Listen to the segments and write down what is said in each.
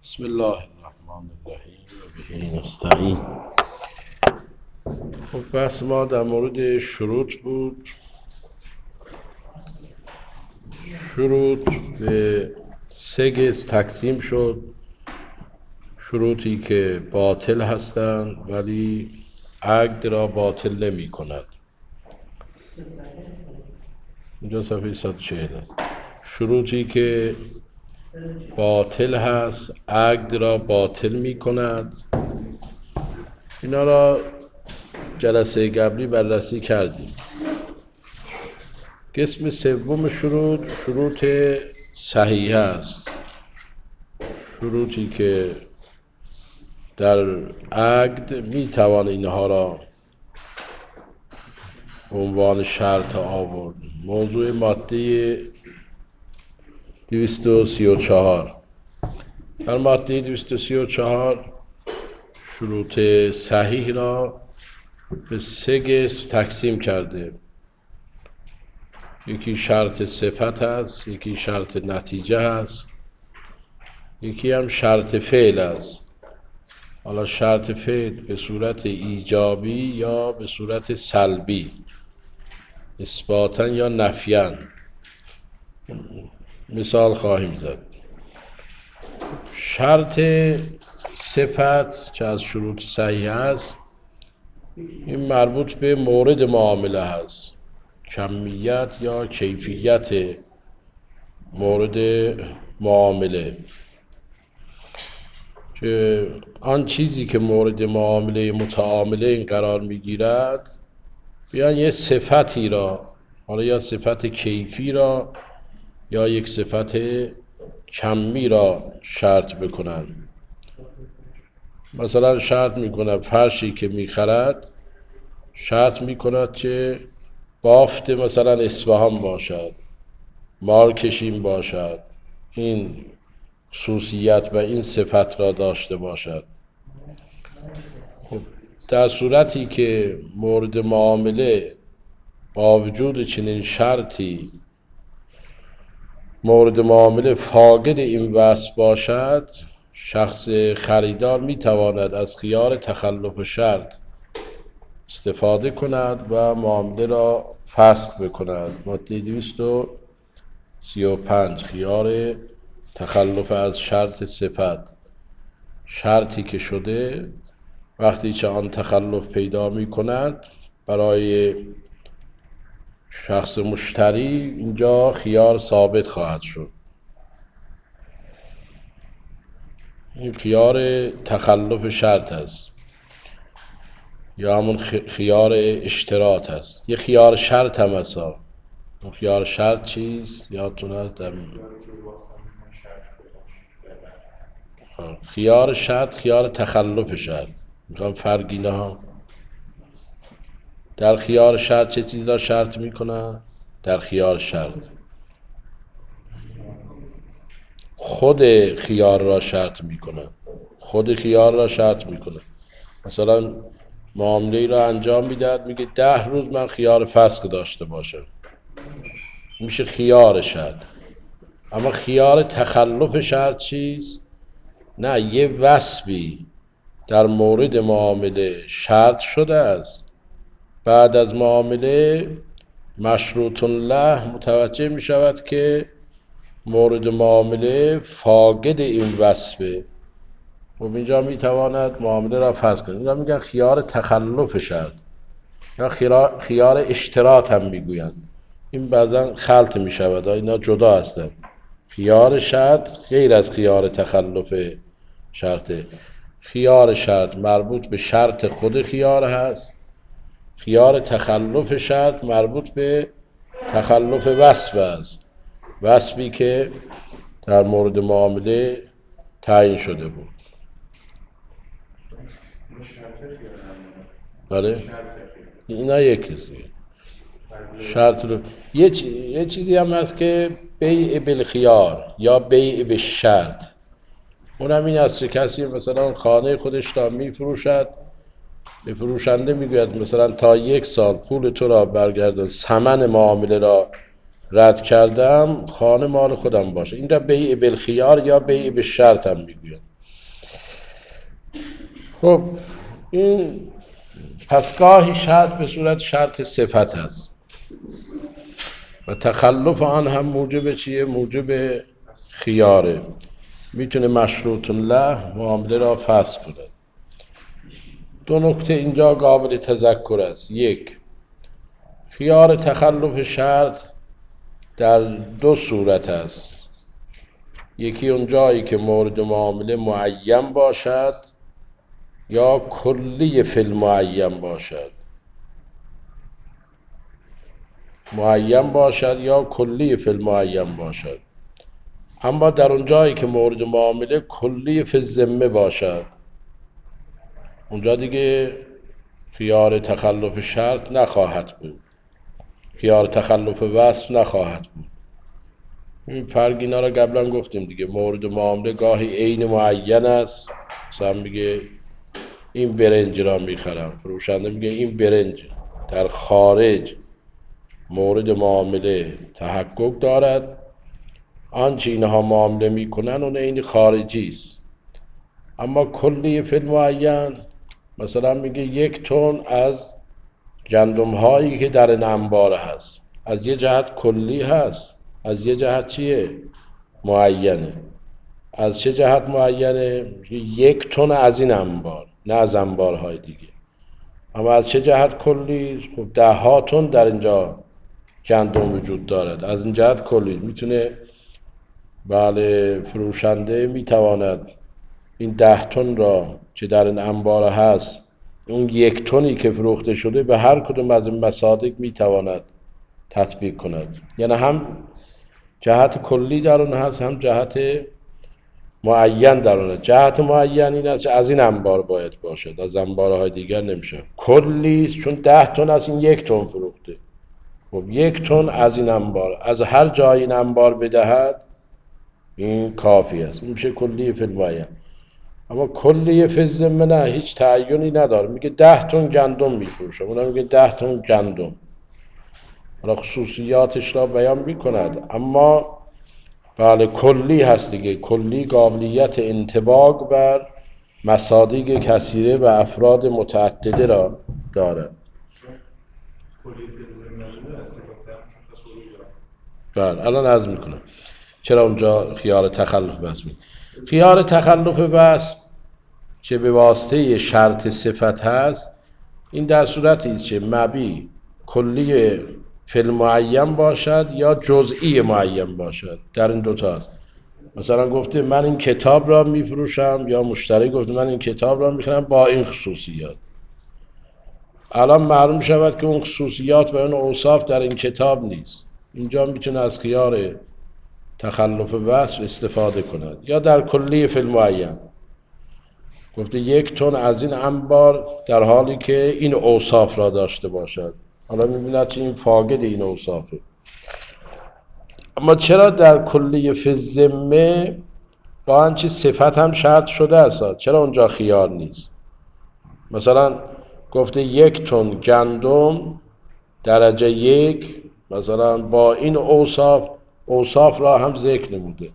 بسم الله الرحمن الرحیم و به نستعین. خب بحث ما در مورد شروط بود. شروط به سه قسم تقسیم شد. شروطی که باطل هستند ولی عقد را باطل نمی کند. اینجا صفحه 140 است. شروطی که باطل هست عقد را باطل می کند. اینا را جلسه قبلی بررسی کردیم. قسم سوم شروط صحیح است. شروطی که در عقد می توان اینها را به عنوان شرط آورد. موضوع ماده 234. در ماده 234 شروط صحیح را به سه قسم تقسیم کرده. یکی شرط صفت است، یکی شرط نتیجه است، یکی هم شرط فعل است. حالا شرط فعل به صورت ایجابی یا به صورت سلبی، اثباتاً یا نفیاً، مثال خواهیم زد. شرط صفت که از شروط صحیح است، این مربوط به مورد معامله هست، کمیت یا کیفیت مورد معامله، که آن چیزی که مورد معامله متعامله این قرار میگیرد بیان یه صفتی را، حالا یا صفت کیفی را یا یک صفت کمی را شرط بکنن. مثلا شرط میکنه فرشی که میخرد شرط میکند که بافت مثلا اصفهان باشد، مارکشین باشد، این خصوصیت و این صفت را داشته باشد. خب در صورتی که مورد معامله با وجود چنین شرطی مورد معامله فاقد این وصف باشد، شخص خریدار میتواند از خیار تخلف شرط استفاده کند و معامله را فسخ بکند. ماده 235 خیار تخلف از شرط صفت. شرطی که شده وقتی که آن تخلف پیدا می کند برای شخص مشتری، اینجا خیار ثابت خواهد شد. این خیار تخلف شرط است یا همون خیار اشتراط است. یه خیار شرط هم هست. اون خیار شرط چیست؟ یادتون هست؟ در خیار شرط خیار تخلف شرط. میخوام فرقی نه. در خیار شرط چه چیز را شرط میکنه؟ در خیار شرط خود خیار را شرط میکنه. خود خیار را شرط میکنه. مثلا معامله را انجام میدهد، میگه 10 روز من خیار فسخ داشته باشم، میشه خیار شرط. اما خیار تخلف شرط چیست؟ نه، یه وصفی در مورد معامله شرط شده است، بعد از معامله مشروط له متوجه می شود که مورد معامله فاقد این وصفه، و اینجا می تواند معامله را فسخ کند. اینجا میگن خیار تخلف شرط یا خیار اشتراط هم میگویند. این بعضا خلط می شود، اینا جدا هستند. خیار شرط غیر از خیار تخلف شرطه. خیار شرط مربوط به شرط خود خیار هست، خیار تخلف شرط مربوط به تخلف وصف است، وصفی که در مورد معامله تعیین شده بود. بله؟ اینا یکیه. شرط رو یه چیزی هم هست که بیع بالخیار یا بیع بالشرط. اونم این است که کسی مثلا خانه خودش را میفروشد، به فروشنده میگوید مثلا تا 1 سال پول تو را برگردان، ثمن معامله را رد کردم، خانه مال خودم باشه. این را بیع بالخیار یا بیع بالشرط هم میگوید. خب این پس گاهی شرط به صورت شرط صفت هست و تخلف آن هم موجب چیه؟ موجب خیاره. میتونه مشروط له معامله را فسخ کند. دو نکته اینجا قابل تذکر است. یک، خیار تخلف شرط در دو صورت است. یکی اون جایی که مورد معامله معین باشد یا کلی فی المعین باشد. معین باشد یا کلی فی المعین باشد. اما در اون جایی که مورد معامله کلی فی الذمه باشد، اونجا دیگه خیار تخلف شرط نخواهد بود، خیار تخلف وصف نخواهد بود. این فرق اینا را قبلا گفتیم دیگه. مورد معامله گاهی عین معین است، مثلا میگه این برنج را میخرم، فروشنده میگه این برنج در خارج مورد معامله تحقق دارد، آنچه اینها معامله میکنن اون عین خارجی است. اما کلی فی المعین مثلا میگه 1 تن از گندم هایی که در این انبار هست، از یه جهت کلی هست، از یه جهت چیه؟ معینه. از چه جهت معینه؟ 1 تن از این انبار، نه از انبارهای دیگه. اما از چه جهت کلی؟ خب 10 تن در اینجا گندم وجود دارد، از این جهت کلی. میتونه بله فروشنده میتواند این 10 تن را که در این انبار هست، اون 1 تنی که فروخته شده به هر کدوم از این مصادیق میتواند تطبیق کند. یعنی هم جهت کلی در اون هست، هم جهت معین در اون هست. جهت معین این است از این انبار باید باشد، از انبارهای دیگر نمیشه. کلی چون 10 تن از این 1 تن فروخته، خب 1 تن از این انبار، از هر جای این انبار بدهد این کافی است. این میشه کلی فی المعین. اما کلی فی الذمه نه، هیچ تعیینی نداره. میگه 10 تن گندم میفروشه، اونم میگه 10 تن گندم. حالا خصوصیاتش را بیان میکند، اما بله کلی هست دیگه. کلی قابلیت انطباق بر مصادیق کثیره و افراد متعدده را دارد. بله الان عرض میکنم چرا اونجا خیار تخلف بس می. خیار تخلف بس که به واسطه شرط صفت هست، این در صورتی است که مبی کلی فی المعین باشد یا جزئی معین باشد. در این دوتا هست. مثلا گفته من این کتاب را میفروشم، یا مشتری گفته من این کتاب را میخرم با این خصوصیات. الان معلوم شود که اون خصوصیات و اون اوصاف در این کتاب نیست. اینجا میتونه از خیار تخلف وصف استفاده کند. یا در کلی فی المعین گفته 1 تن از این انبار در حالی که این اوصاف را داشته باشد. حالا میبیند که این فاقد این اوصافه. اما چرا در کلی فی الذمه با آنچه صفت هم شرط شده است، چرا اونجا خیار نیست؟ مثلا گفته 1 تن گندم درجه 1، مثلا با این اوصاف را هم ذکر نموده.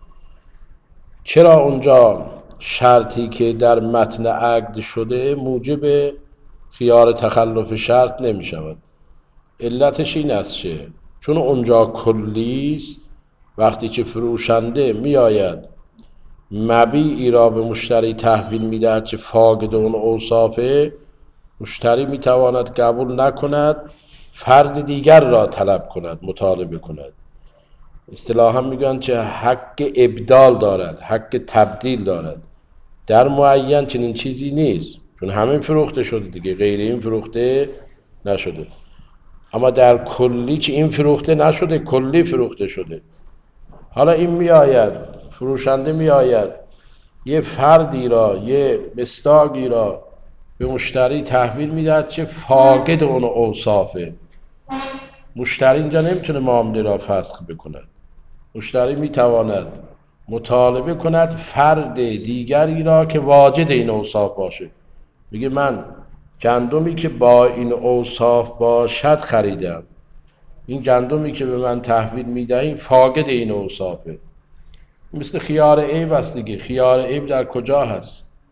چرا اونجا شرطی که در متن عقد شده موجب خیار تخلف شرط نمی شود؟ علتش این است که چون اونجا کلی است، وقتی که فروشنده می آید مبیعی را به مشتری تحویل می دهد که فاقد اون اوصافه، مشتری می تواند قبول نکند، فرد دیگر را طلب کند، مطالبه کند. اصطلاحاً میگن که حق ابدال دارد، حق تبدیل دارد. در معین چنین چیزی نیست، چون همین فروخته شده دیگه، غیر این فروخته نشده. اما در کلی که این فروخته نشده، کلی فروخته شده. حالا این میآید، فروشنده میآید یه فردی را، یه مصداقی را به مشتری تحویل میدهد که فاقد اون اوصافه. مشتری اینجا نمیتونه معامله را فسخ بکند. مشتری میتواند مطالبه کند فرد دیگری را که واجد این اوصاف باشه. میگه من گندمی که با این اوصاف باشد خریدم، این گندمی که به من تحویل میدهی فاقد این اوصافه. مثل خیار عیب است دیگه. خیار عیب در کجا هست؟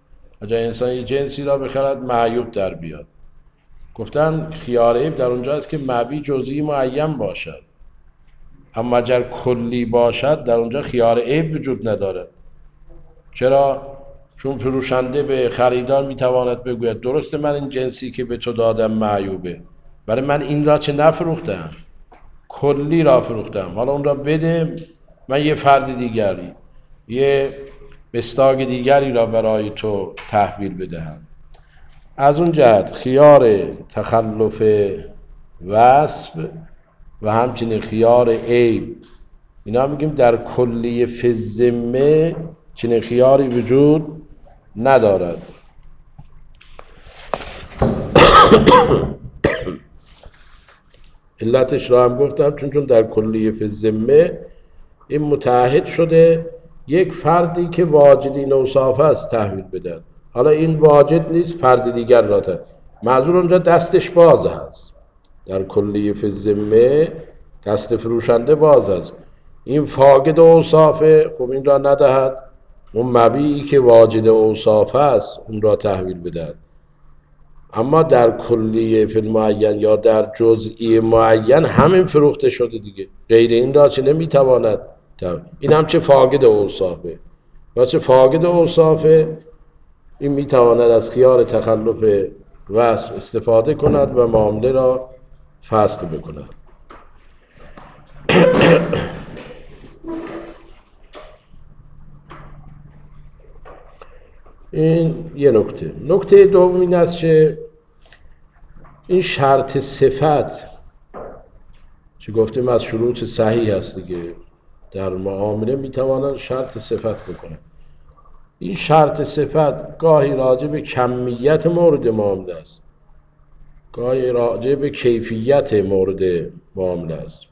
اگر انسان یه جنسی را بخرد معیوب در بیاد. گفتن خیار عیب در اونجا است که مبیع جزئی معین باشد، اما اگر کلی باشد در اونجا خیار عیب وجود ندارد. چرا؟ چون فروشنده به خریدار میتواند بگوید درسته من این جنسی که به تو دادم معیوبه، برای من این را چه نفروختم، کلی را فروختم، حالا اون را بده من یه فرد دیگری، یه مستاق دیگری را برای تو تحویل بدهم. از اون جهت خیار تخلف وصف و همچنین خیار عیب، اینا میگیم در کلیه فی الذمه چنین خیاری وجود ندارد. علتش را هم گفتم، چون در کلیه فی الذمه این متعهد شده یک فردی که واجدین اوصاف است تحویل بدن. حالا این واجد نیست، فرد دیگر را تحویل، معذور اونجا دستش باز هست. در کلیه فی الذمه دست فروشنده باز است. این فاقد اوصافه، خب این را ندهد، اون مبیعی که واجد اوصاف است اون را تحویل بدهد. اما در کلیه فی المعین یا در جزئی معین همین فروخته شده دیگه، غیر این را چه نمیتواند. این هم چه فاقد اوصافه و چه فاقد اوصافه، این میتواند از خیار تخلف وصف استفاده کند و معامله را فسخ بکند. این یه نکته. نکته دوم این است که این شرط صفت چه گفتیم از شروط صحیح هست دیگه، در معامله میتوانند شرط صفت بکنند. این شرط صفت گاهی راجع به کمیت مورد معامله است، گاهی راجع به کیفیت مورد معامله است.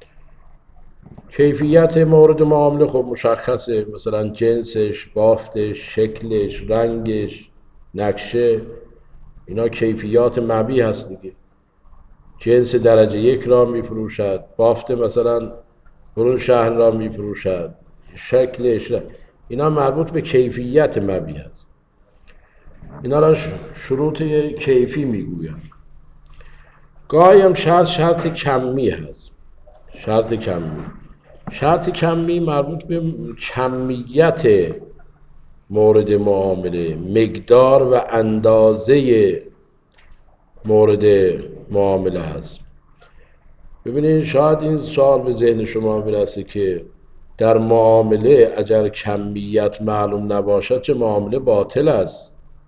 کیفیت مورد معامله خب مشخصه، مثلا جنسش، بافتش، شکلش، رنگش، نقشه، اینا کیفیات مبیع هست دیگه. جنس درجه 1 را میفروشد، بافت مثلا برون شهر را میفروشد، شکلش، اینا مربوط به کیفیت مبیع هست. اینا را شروط کیفی میگویند. گاهی هم شرط کمی هست. شرط کمی مربوط به کمیت مورد معامله، مقدار و اندازه مورد معامله هست. ببینید شاید این سوال به ذهن شما برسه که در معامله اگر کمیت معلوم نباشد چه معامله باطل است.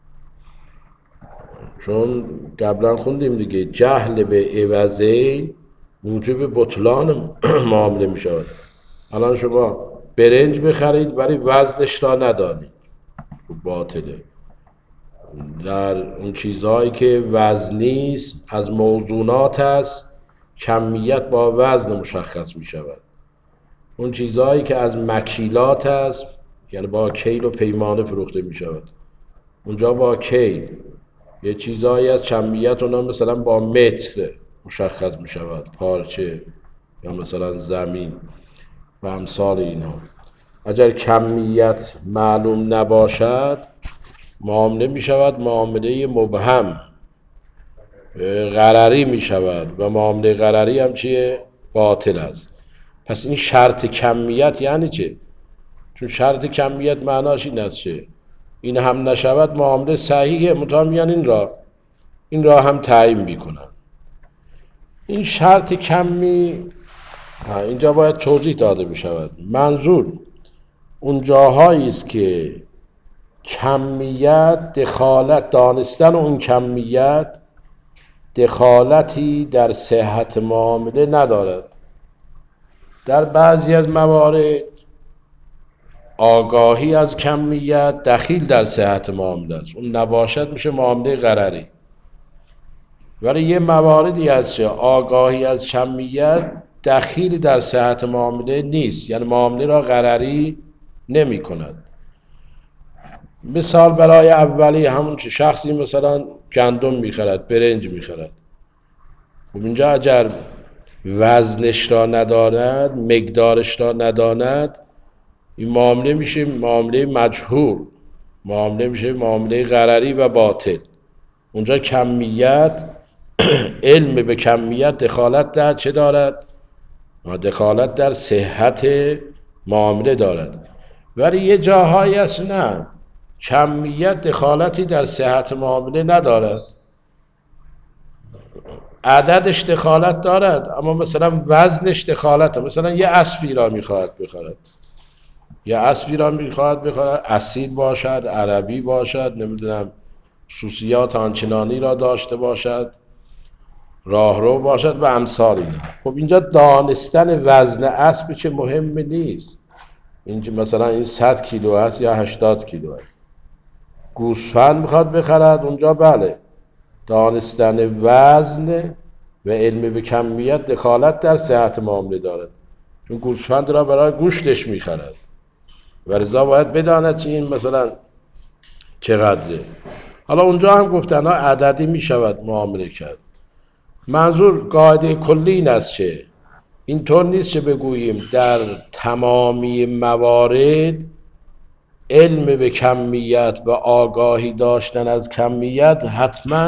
چون قبلا خوندیم دیگه، جهل به عوضه موجب بطلان معامله می شود. الان شما برنج بخرید برای وزنش را ندانید، باطله. در اون چیزهایی که وزنی است از موزونات است، کمیت با وزن مشخص می شود. اون چیزهایی که از مکیلات است، یعنی با کیل و پیمانه فروخته می شود، اونجا با کیل. یه چیزهایی از کمیت اونا مثلا با متر مشخص می شود، پارچه یا مثلا زمین و امثال اینا. اگر کمیت معلوم نباشد معامله می شود معامله مبهم، غرری می شود و معامله غرری هم چیه؟ باطل است. پس این شرط کمیت یعنی چه؟ چون شرط کمیت معناش این است که این هم نشود معامله صحیحه، مطابقاً این را هم تعیین میکنن. این شرط کمی اینجا باید توضیح داده بشود. منظور اون جاهایی است که کمیت دخالت، دانستن اون کمیت دخالتی در صحت معامله ندارد. در بعضی از موارد آگاهی از کمیت دخیل در صحت معامله است، اون نباشد میشه معامله غرری. ولی یه مواردی هست که آگاهی از کمیت دخیل در صحت معامله نیست، یعنی معامله را غرری نمی کند. مثال برای اولی همون که شخصی مثلا گندم میخرد، برنج میخرد، خب اینجا اگر وزنش را نداند، مقدارش را نداند، این معامله میشه معامله مجهول. معامله میشه معامله غرری و باطل. اونجا کمیت علم به کمیت دخالت در چه دارد؟ دخالت در صحت معامله دارد. ولی یه جاهایی هست نه، کمیت دخالتی در صحت معامله ندارد، عددش دخالت دارد، اما مثلا وزنش دخالت. مثلا یه اسبی را میخواهد بخرد، یه اسبی را میخواهد بخرد، اصیل باشد، عربی باشد، نمیدونم خصوصیات آنچنانی را داشته باشد، راهرو باشد و امثال اینا. خب اینجا دانستن وزن اسب چه مهم نیست. اینجا مثلا این 100 کیلو هست یا 80 کیلو هست. گوسفند میخواد بخرد، اونجا بله دانستن وزن و علم به کمیت دخالت در صحت معامله دارد، چون گوسفند را برای گوشتش میخرد و لذا باید بداند چه این مثلا چقدره. حالا اونجا هم گفتن ها عددی میشود معامله کرد. منظور قاعده کلی این است که اینطور نیست که بگوییم در تمامی موارد علم به کمیت و آگاهی داشتن از کمیت حتما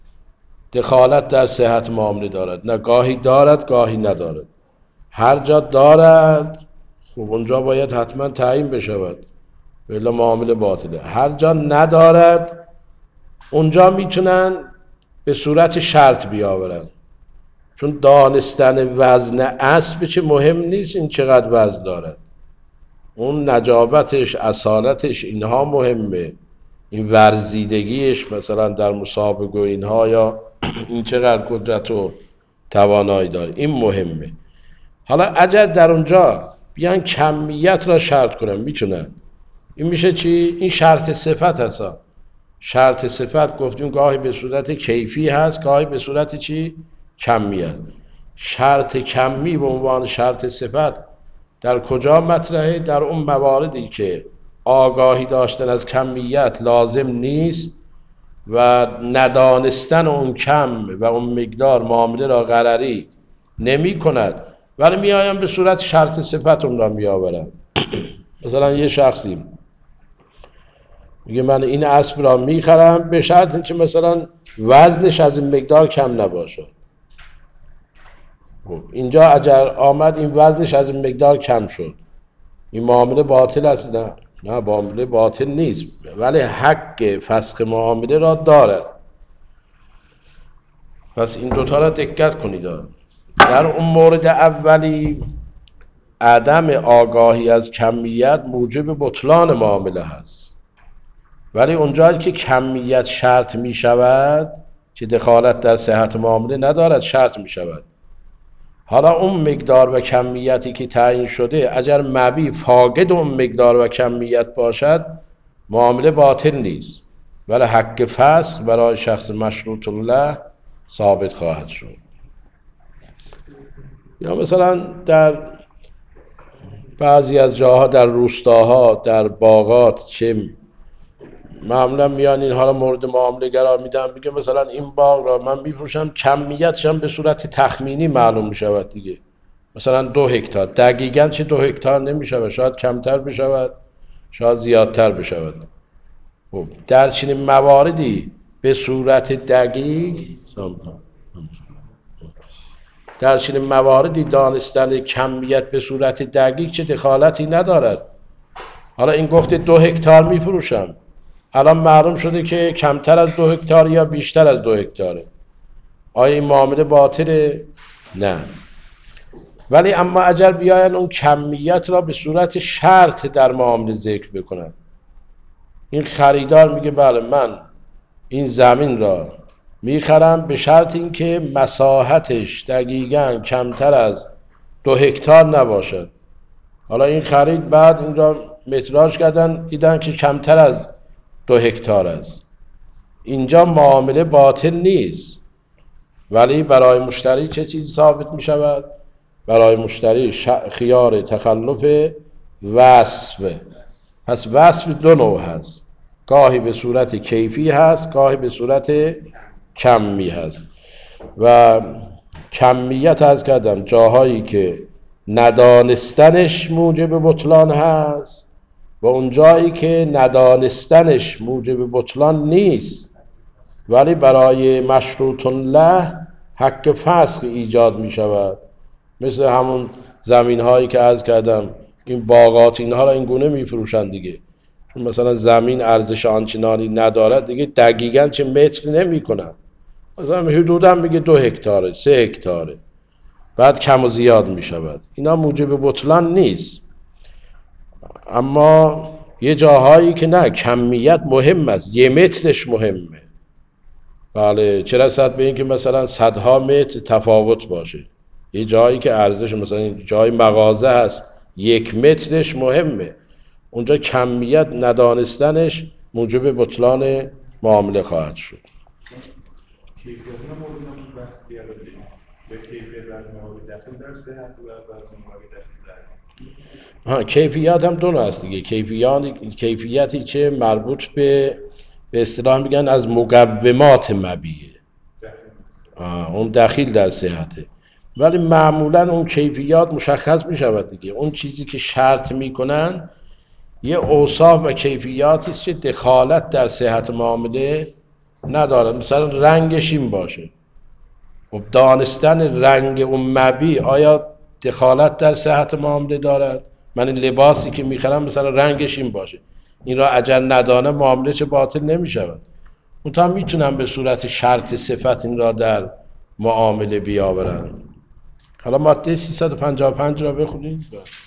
دخالت در صحت معامله دارد. نه، گاهی دارد گاهی ندارد. هر جا دارد خب اونجا باید حتما تعیین بشود، ولی معامله باطله. هر جا ندارد اونجا میتونن به صورت شرط بیاورن، چون دانستن وزن اسب چه مهم نیست این چقدر وزن دارد، اون نجابتش، اصالتش، اینها مهمه، این ورزیدگیش مثلا در مسابقه و اینها، یا این چقدر قدرت و توانایی داره، این مهمه. حالا اگر در اونجا بیان کمیت را شرط کنن میتونن. این میشه چی؟ این شرط صفت هست. شرط صفت گفتیم گاهی به صورت کیفی هست، گاهی به صورت چی؟ کمیت. شرط کمی به عنوان شرط صفت در کجا مطرحه؟ در اون مواردی که آگاهی داشتن از کمیت لازم نیست و ندانستن اون کم و اون مقدار معامله را غرری نمی کند، ولی می آیم به صورت شرط صفت اون را می آورن. مثلا یه شخصی میگه من این اسب را می خرم به شرط که مثلا وزنش از این مقدار کم نباشه. اینجا اگر آمد این وزنش از این مقدار کم شد، این معامله باطل است؟ نه معامله باطل نیست، ولی حق فسخ معامله را دارد. پس این دوتا را دقت کنید. در اون مورد اولی عدم آگاهی از کمیت موجب بطلان معامله هست، ولی اونجایی که کمیت شرط می شود که دخالت در صحت معامله ندارد، شرط می شود. حالا اون مقدار و کمیتی که تعیین شده اگر مبی فاقد اون مقدار و کمیت باشد معامله باطل نیست، ولی حق فسخ برای شخص مشروط الله ثابت خواهد شد. یا مثلا در بعضی از جاها در روستاها در باغات چه معمولا میان اینها را مورد معامله قرار میدن، میگه مثلا این باغ را من میفروشم، کمیتش هم به صورت تخمینی معلوم میشود دیگه، مثلا 2 هکتار. دقیقاً چه 2 هکتار نمیشود، شاید کمتر بشود شاید زیادتر بشود. خب در چنین مواردی به صورت دقیق، در چنین مواردی دانستن کمیت به صورت دقیق چه دخالتی ندارد. حالا این گفته 2 هکتار میفروشم، الان معلوم شده که کمتر از 2 هکتار یا بیشتر از 2 هکتاره، آیا این معامله باطله؟ نه. ولی اما اگر بیاین اون کمیت را به صورت شرط در معامله ذکر بکنن، این خریدار میگه بله من این زمین را میخرم به شرط اینکه مساحتش دقیقاً کمتر از 2 هکتار نباشد. حالا این خرید بعد این را متراژ کردن دیدن که کمتر از 2 هکتار است، اینجا معامله باطل نیست، ولی برای مشتری چه چیز ثابت می شود؟ برای مشتری خیار تخلف وصف. پس وصف 2 نوع هست، گاهی به صورت کیفی هست، گاهی به صورت کمی هست. و کمیت از کردم جاهایی که ندانستنش موجب بطلان هست و اون جایی که ندانستنش موجب بطلان نیست ولی برای مشروط له حق فسخ ایجاد می شود، مثل همون زمین هایی که عرض کردم این باغات اینها را این گونه می فروشند دیگه، چون مثلا زمین ارزش آنچنانی ندارد دیگه دقیقاً چه متر نمی کنن، مثلا حدوداً میگه 2 هکتاره 3 هکتاره، بعد کم و زیاد می شود، اینا موجب بطلان نیست. اما یه جاهایی که نه، کمیت مهم است، 1 مترش مهمه. بله، چه رسد به این که مثلا صدها متر تفاوت باشه، یه جایی که ارزش مثلا جای مغازه هست 1 مترش مهمه، اونجا کمیت ندانستنش موجب بطلان معامله خواهد شد. کیفیت مورد بحث بیاره به کیفیت از موارد داخل در صحت و از موارد داخل در کیفیت هم دو نوع است دیگه، کیفیتی که مربوط به اصطلاح میگن از مقومات مبیعه، اون دخیل در صحته، ولی معمولا اون کیفیات مشخص میشود دیگه، اون چیزی که شرط میکنن یه اوصاف و کیفیاتی است که دخالت در صحت معامله نداره، مثلا رنگش این باشه، خب دانستن رنگ اون مبیع آیا دخالت در صحت معامله دارد؟ من این لباسی که میخرم مثلا رنگش این باشه، این را اگر ندانه معامله چه باطل نمیشود. منتها میتونم به صورت شرط صفت این را در معامله بیاورم. حالا ماده 355 را بخونید.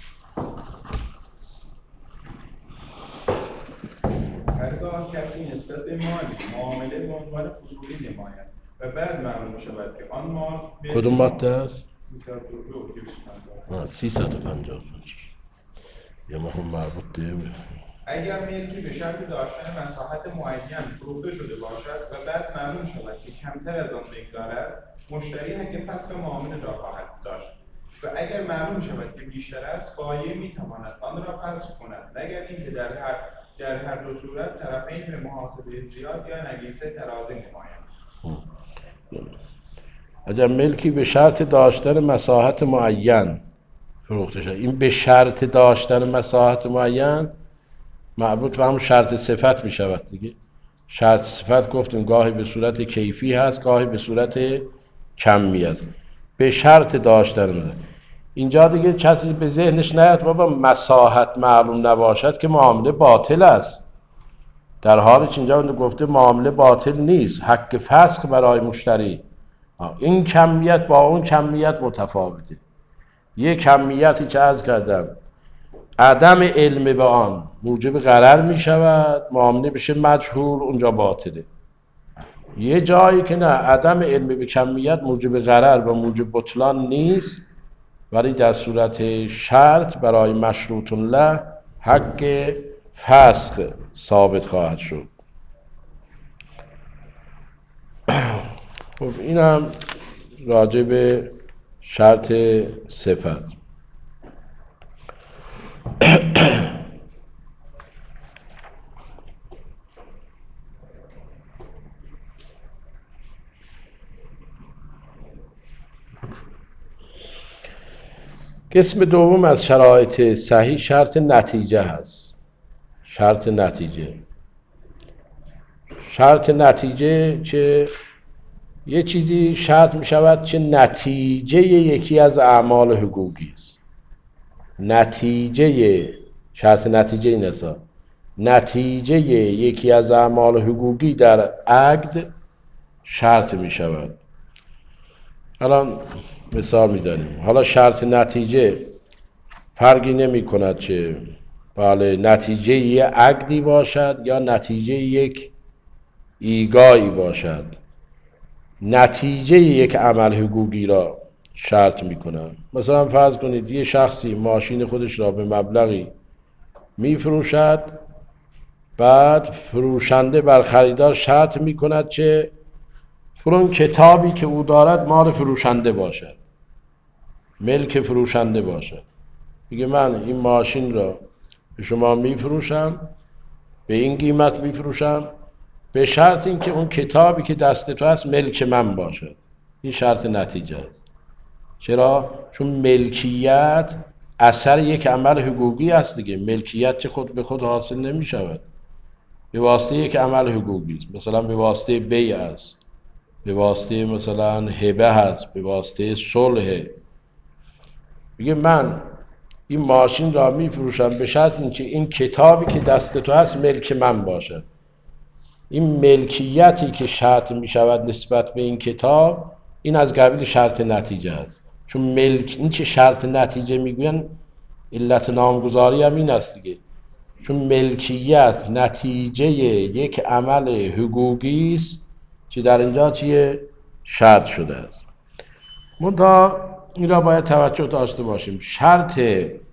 هرگاه کسی نسبت به مالی معامله به عنوان فضولی نماید و بعد معلوم شود که آن مال کدوم ماده است؟ 355 یه مهم مربوط به اگر ملکی به شرط داشتن مساحت معین فروخته شده باشد و بعد معلوم شود که کمتر از آن مقدار است، مشتری حق فسخ معامله را خواهد داشت و اگر معلوم شود که بیشتر است، بایع میتواند آن را فسخ کند، مگر اینکه در هر دو صورت طرفین به محاسبه زیاد یا نقیصه تراضی نمایند. اگر ملکی به شرط داشتن مساحت معین فروخته شد، این به شرط داشتن مساحت معین مربوط به همون شرط صفت می شود دیگه. شرط صفت گفتیم گاهی به صورت کیفی هست، گاهی به صورت کمی هست. به شرط داشتن اینجا دیگه کسی به ذهنش نیاد بابا مساحت معلوم نباشد که معامله باطل است، در حالی که اینجا گفته معامله باطل نیست، حق فسخ برای مشتری. این کمیت با اون کمیت متفاوته. یه کمیتی که عرض کردم عدم علم به آن موجب غرر می شود، معامله بشه مجهول، اونجا باطله. یه جایی که نه، عدم علم به کمیت موجب غرر و موجب بطلان نیست، ولی در صورت شرط برای مشروط له حق فسخ ثابت خواهد شد. خب اینم راجع به شرط صفت. قسم دوم از شرایط صحیح شرط نتیجه هست. شرط نتیجه که یه چیزی شرط می شود که نتیجه یکی از اعمال حقوقی است. شرط نتیجه این است، نتیجه یکی از اعمال حقوقی در عقد شرط می شود. الان مثال می‌زنیم. حالا شرط نتیجه فرقی نمی کند که بله نتیجه یک عقدی باشد یا نتیجه یک ایگایی باشد، نتیجه یک عمل حقوقی را شرط می کنند. مثلا فرض کنید یه شخصی ماشین خودش را به مبلغی می فروشد، بعد فروشنده بر خریدار شرط می کند که فرون کتابی که او دارد مال فروشنده باشد، ملک فروشنده باشد. میگه من این ماشین را به شما میفروشم، به این قیمت میفروشم، به شرط اینکه اون کتابی که دست تو هست ملک من باشد. این شرط نتیجه است. چرا؟ چون ملکیت اثر یک عمل حقوقی است دیگه. ملکیت که خود به خود حاصل نمی شود، به واسطه یک عمل حقوقی است. مثلا به واسطه بیع است، به واسطه مثلا هبه هست، به واسطه صلح. میگه من این ماشین را میفروشم به شرط اینکه این کتابی که دست تو هست ملک من باشد. این ملکیتی که شرط میشود نسبت به این کتاب، این از قبیل شرط نتیجه است. چون ملک، این چه شرط نتیجه میگوین، علت نامگذاری هم این است دیگه. چون ملکیت نتیجه یک عمل حقوقی است که در اینجا چیه؟ شرط شده است. منتها این را باید توجه داشته باشیم. شرط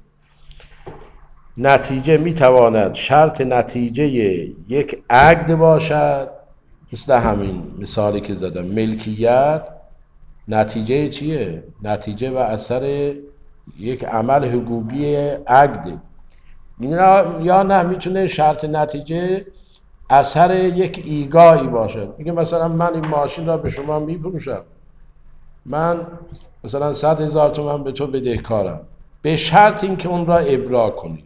نتیجه میتواند شرط نتیجه یک عقد باشد، مثل همین مثالی که زدم. ملکیت نتیجه چیه؟ نتیجه و اثر یک عمل حقوقی عقد. یا نه میتونه شرط نتیجه اثر یک ایگاهی باشد. میگه مثلا من این ماشین را به شما میفروشم، من مثلا 100,000 تومان به تو بدهکارم، به شرط اینکه اون را ابراء کنی،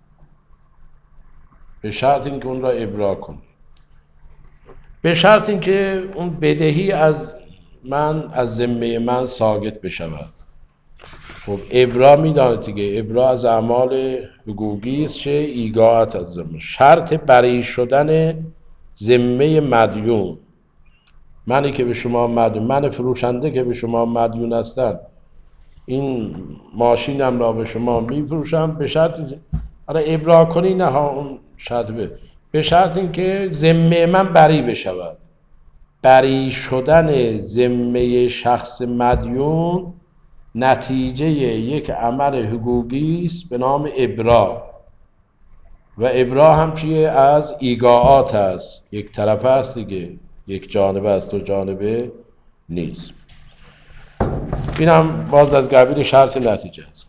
به شرط اینکه اون را ابراء کنی، به شرط اینکه اون بدهی از من، از ذمه من ساقط بشود. خب ابراء میدانید دیگه، ابراء از اعمال حقوقی است چه ایگاهت از ذمه. شرط بری شدن ذمه مدیون، منی که به شما مدیون، من فروشنده که به شما مدیون هستم، این ماشینم را به شما میفروشم به شرط آره ابراء کنی، نه اون شرط به شرط اینکه ذمه من بری بشود. بری شدن ذمه شخص مدیون نتیجه یک عمل حقوقی است به نام ابراء. و ابراء هم چیه؟ از ایگاعات است، یک طرفه است دیگه، یک جانبه است، دو جانبه نیست. این هم باز از قبیل شرط نتیجه است.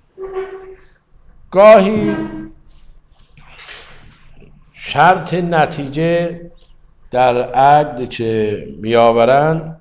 گاهی شرط نتیجه در عقد که میآورن،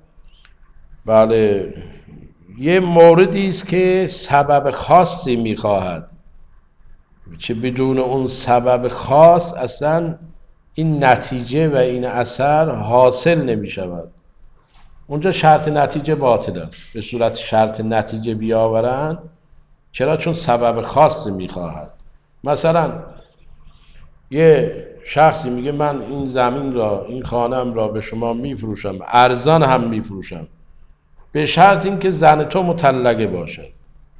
بله، یه موردی است که سبب خاصی میخواهد، چه بدون اون سبب خاص اصلا این نتیجه و این اثر حاصل نمی شود. اونجا شرط نتیجه باطل است. به صورت شرط نتیجه بیاورن. چرا؟ چون سبب خاصی میخواهد. مثلا یه شخصی میگه من این زمین را، این خانم را به شما میفروشم، ارزان هم میفروشم، به شرط اینکه زن تو مطلقه باشد.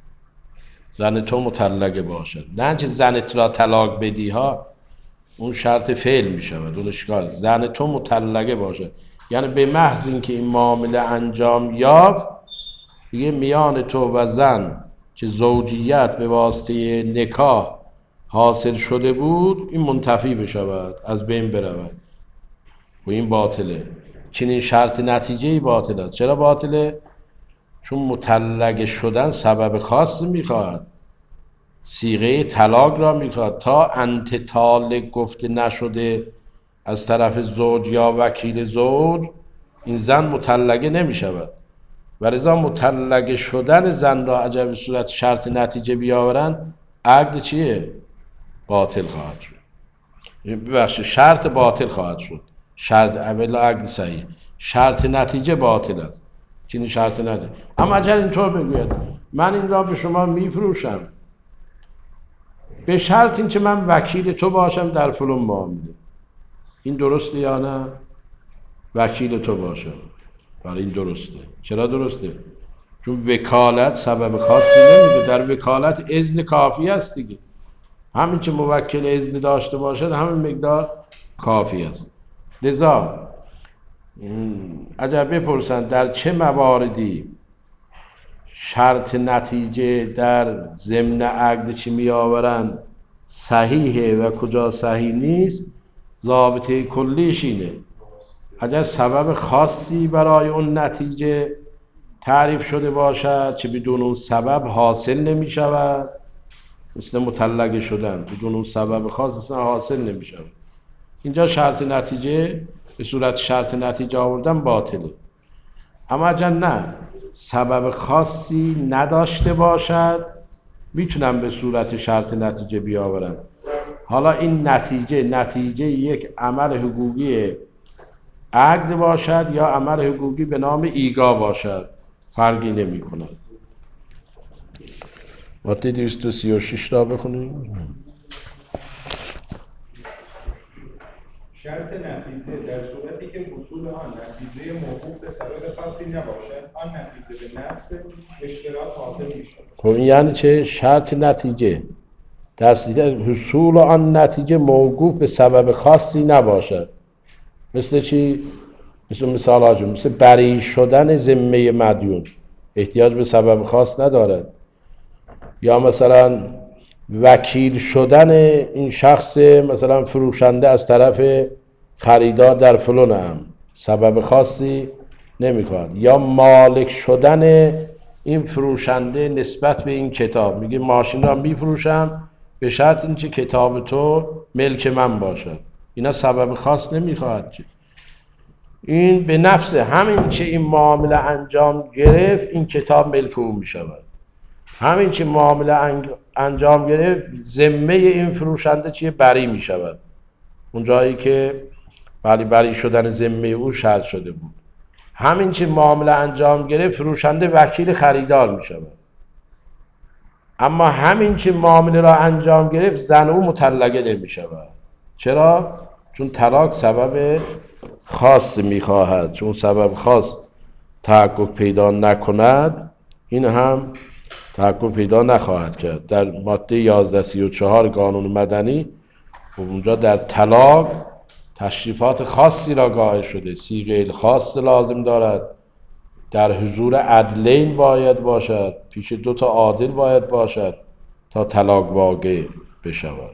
زن تو مطلقه باشد، نه چه زنت را طلاق بدی ها، اون شرط فعل می شود، اون اشکال. زن تو مطلقه باشد یعنی به محض اینکه این معامله انجام یافت، دیگه میان تو و زن که زوجیت به واسطه نکاح حاصل شده بود، این منتفی بشود، از بین برود. و این باطله. چنین شرط نتیجه‌ای باطل است. چرا باطله؟ چون مطلقه شدن سبب خاصی میخواهد، صیغه طلاق را میخواهد. تا انت طالق گفته نشده از طرف زوج یا وکیل زوج، این زن مطلقه نمیشود. و لذا مطلقه شدن زن را اگر به صورت شرط نتیجه بیاورند، عقد چیه؟ باطل خواهد شد. ببخشید، شرط باطل خواهد شد. شرط اول عقد صحیح، شرط نتیجه باطل است. چنین شرط نتیجه. اما اگر اینطور بگوید من این را به شما میفروشم به شرط اینکه من وکیل تو باشم در فلان معامله، این درسته یا نه؟ وکیل تو باشم، برای این درسته. چرا درسته؟ چون وکالت سبب خاصی نمیده. در وکالت اذن کافی است دیگه. همین که موکل اذن داشته باشد همین مقدار کافی است. لذا اگر بپرسند در چه مواردی شرط نتیجه در ضمن عقد چی می آورند صحیحه و کجا صحیح نیست، ضابطه کلیش اینه: اگر سبب خاصی برای اون نتیجه تعریف شده باشد که بدون اون سبب حاصل نمی شود، مثل مطلقه شدن، بدون اون سبب خاص اصلا حاصل نمی شود، اینجا شرط نتیجه به صورت شرط نتیجه آوردن باطله. اما اگر نه، سبب خاصی نداشته باشد میتونم به صورت شرط نتیجه بیاورم. حالا این نتیجه یک عمل حقوقی عقد باشد یا عمل حقوقی به نام ایگا باشد، فرقی نمی کند. ماده 236 را بخونیم. شرط نتیجه در صورتی که حصول آن نتیجه موقوف به سبب خاصی نباشد، آن نتیجه به نفس اشتراک حاصل می‌شود. خب این یعنی چه؟ شرط نتیجه در صورت حصول آن نتیجه موقوف به سبب خاصی نباشد. مثل چی؟ مثال هاجون، مثل بری شدن ذمه مدیون احتیاج به سبب خاص ندارد، یا مثلا وکیل شدن این شخص مثلا فروشنده از طرف خریدار در فلان هم سبب خاصی نمیخواد، یا مالک شدن این فروشنده نسبت به این کتاب، میگه ماشین را میفروشم به شرط اینکه کتاب تو ملک من باشد، اینا سبب خاص نمیخواد. این به نفس همین که این معامله انجام گرفت این کتاب ملک او میشود، همین که معامله انجام گرفت ذمه این فروشنده چیه؟ بری میشود. اون جایی که بری شدن ذمه او شرط شده بود، همین که معامله انجام گرفت فروشنده وکیل خریدار میشود. اما همین که معامله را انجام گرفت زن او مطلقه نمیشود. چرا؟ چون طلاق سبب خاص میخواهد، چون سبب خاص تحقق پیدا نکند این هم تحقق پیدا نخواهد کرد. در ماده 1134 قانون مدنی اونجا در طلاق تشریفات خاصی را قائل شده، صیغه خاص لازم دارد، در حضور عدلین باید باشد، پیش 2 عادل باید باشد تا طلاق واقع بشود.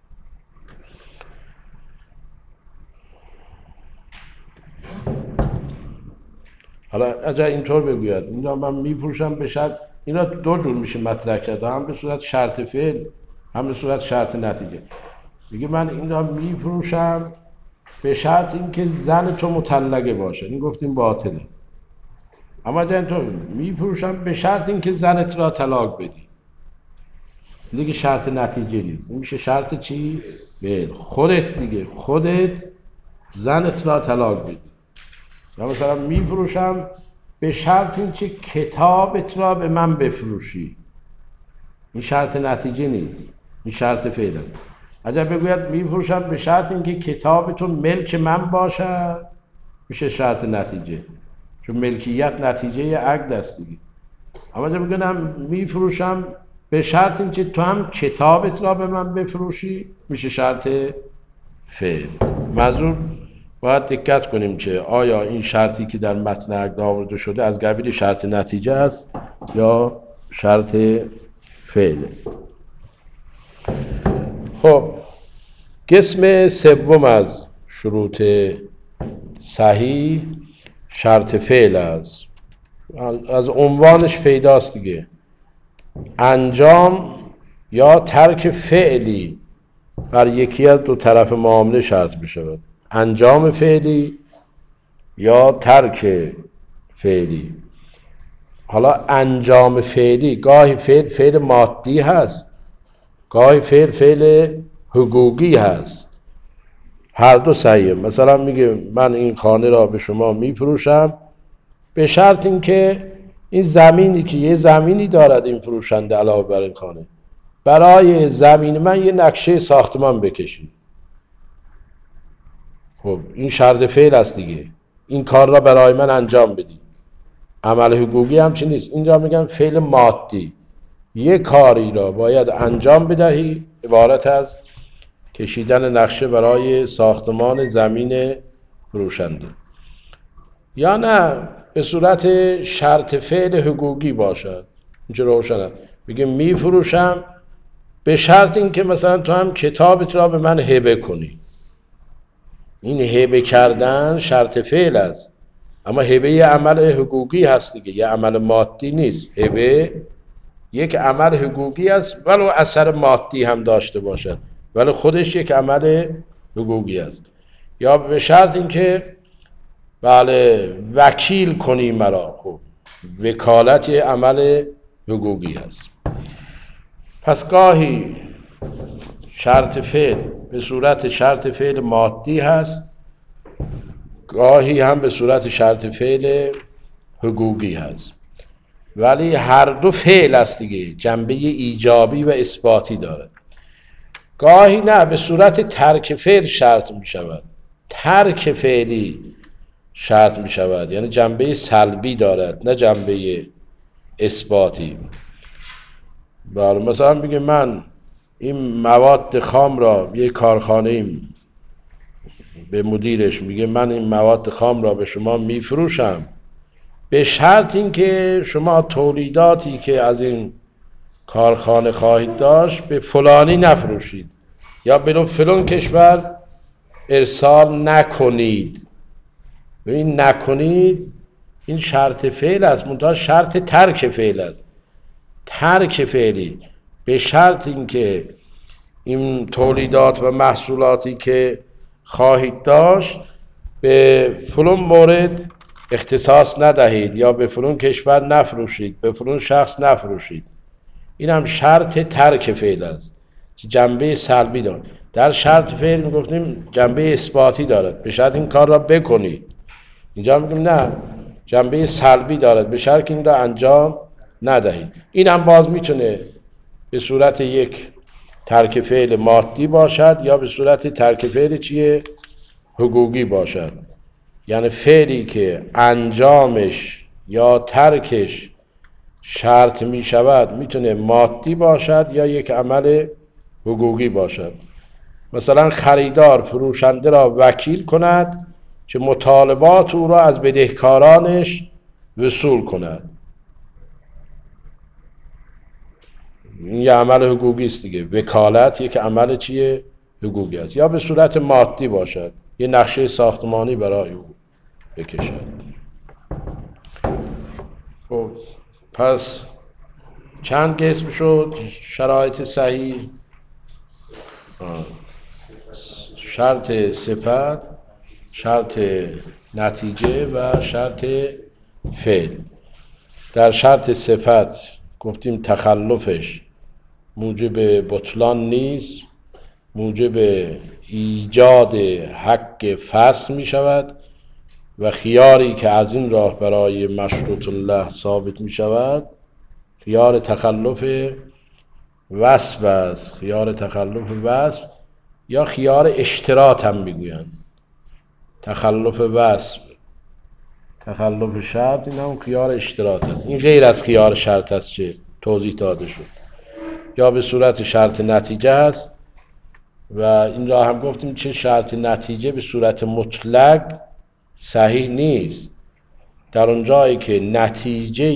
حالا اگر اینطور بگوید اینجا من میپوشم به شرط، اینا 2 جور میشه مطرح کرد، هم به صورت شرط فعل هم به صورت شرط نتیجه. میگه من اینجا میفروشم به شرط اینکه زن تو مطلقه باشه، این گفتیم باطله. اما اگر اینطور میفروشم به شرط اینکه زنت را طلاق بدی، دیگه شرط نتیجه نیست، این میشه شرط چی؟ فعل. خودت دیگه خودت زنت را طلاق بدی. یا مثلا میفروشم به شرط اینکه کتابت را به من بفروشی، این شرط نتیجه نیست، این شرط فعله. اگر بگوید میفروشم به شرط اینکه کتابتون ملک من باشد میشه شرط نتیجه، چون ملکیت نتیجه عقد است دیگه. اما اگر بگویم میفروشم به شرط اینکه تو هم کتابت را به من بفروشی میشه شرط فعل. منظور باید دقت کنیم که آیا این شرطی که در متن عقد آورده شده از قبیل شرط نتیجه است یا شرط فعل. خب قسم سوم از شروط صحیح شرط فعل است. از عنوانش پیداست دیگه، انجام یا ترک فعلی بر یکی از 2 طرف معامله شرط بشود. انجام فعلی یا ترک فعلی. حالا انجام فعلی گاهی فعل مادی هست، گاهی فعل حقوقی هست، هر 2 صحیحه. مثلا میگه من این خانه را به شما میفروشم به شرط اینکه این زمینی که یه زمینی دارد این فروشنده علاوه بر این خانه، برای زمین من یه نقشه ساختمان بکشید. خب این شرط فعل است دیگه، این کار را برای من انجام بدید. عمل حقوقی هم چی نیست، این را میگن فعل مادی. یه کاری را باید انجام بدهی، عبارت از کشیدن نقشه برای ساختمان زمین فروشنده. یا نه به صورت شرط فعل حقوقی باشد، اینجا روشنه، میگه میفروشم به شرط اینکه مثلا تو هم کتابت را به من هبه کنی. این هبه کردن شرط فعل است، اما هبه یه عمل حقوقی هست دیگه، یه عمل مادی نیست. هبه یک عمل حقوقی است ولو اثر مادی هم داشته باشد، ولی خودش یک عمل حقوقی است. یا به شرط اینکه بله وکیل کنی مرا. خب وکالت یه عمل حقوقی است. پس گاهی شرط فعل به صورت شرط فعل مادی هست، گاهی هم به صورت شرط فعل حقوقی هست، ولی هر دو فعل است دیگه، جنبه ایجابی و اثباتی داره. گاهی نه به صورت ترک فعل شرط می شود، ترک فعلی شرط می شود، یعنی جنبه سلبی دارد نه جنبه اثباتی. مثلا میگه من این مواد خام را، یه کارخانه ایم به مدیرش میگه من این مواد خام را به شما میفروشم به شرط اینکه شما تولیداتی که از این کارخانه خواهید داشت به فلانی نفروشید یا به فلان کشور ارسال نکنید. ببین نکنید این شرط فعل است، منتها شرط ترک فعل است. ترک فعلی به شرط اینکه این تولیدات و محصولاتی که خواهید داشت به فلان مورد اختصاص ندهید یا به فلان کشور نفروشید، به فلان شخص نفروشید. این هم شرط ترک فعل است، جنبه سلبی دارد. در شرط فعل میگفتیم جنبه اثباتی دارد، به شرط این کار را بکنید. اینجا میگیم نه، جنبه سلبی دارد، به شرط این را انجام ندهید. این هم باز میتونه به صورت یک ترک فعل مادی باشد یا به صورت ترک فعل چیه؟ حقوقی باشد. یعنی فعلی که انجامش یا ترکش شرط می شود میتونه مادی باشد یا یک عمل حقوقی باشد. مثلا خریدار فروشنده را وکیل کند که مطالبات او را از بدهکارانش وصول کند. این یه عمل حقوقی است دیگه. وکالت یک عمل چیه؟ حقوقی است. یا به صورت مادی باشد، یه نقشه ساختمانی برای او بکشد. خب پس چند قسم شد شرایط صحیح؟ شرط صفت، شرط نتیجه و شرط فعل. در شرط صفت گفتیم تخلفش موجب بطلان نیست، موجب ایجاد حق فسخ می شود و خیاری که از این راه برای مشروط الله ثابت می شود خیار تخلف وصف است. خیار تخلف وصف یا خیار اشتراط هم میگویند. تخلف وصف، تخلف شرط، این هم خیار اشتراط است. این غیر از خیار شرط است چه توضیح داده شد. یا به صورت شرط نتیجه است و این را هم گفتیم چه شرط نتیجه به صورت مطلق صحیح نیست. در اون جایی که نتیجه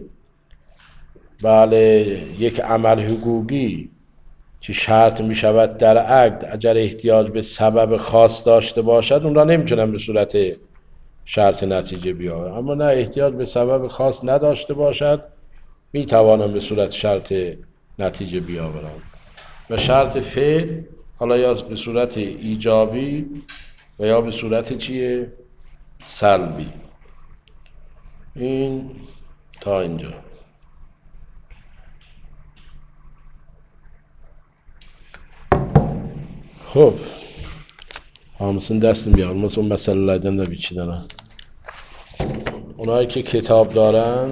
یک عمل حقوقی که شرط می شود در عقد اگر احتیاج به سبب خاص داشته باشد اون را نمیتونم به صورت شرط نتیجه بیاورم، اما نه احتیاج به سبب خاص نداشته باشد می توانم به صورت شرط نتیجه بیاورم. و شرط فعل حالا یا به صورت ایجابی و یا به صورت چیه؟ سلبی. این تا اینجا. خب همسون دست بیار مثلا مسئله لدن دا بیچیدن. اونایی که کتاب دارن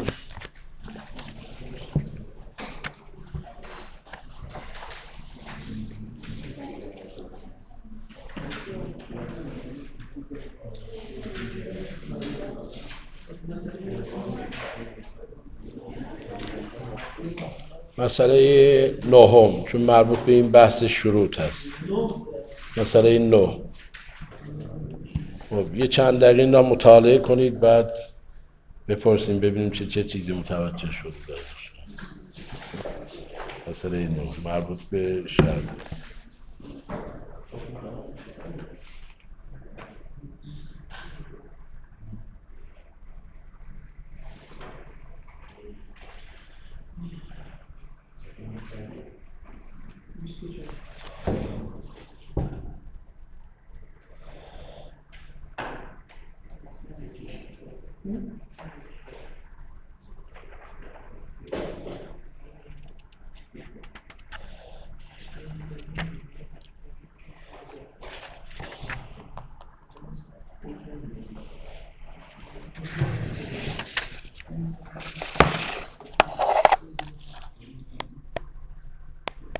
مسئله نهم، چون مربوط به این بحث شروط هست. مسئله 9. خب یه چند دقیقه این را مطالعه کنید بعد بپرسیم ببینیم چه چیزی متوجه شد. مسئله 9 مربوط به شرط.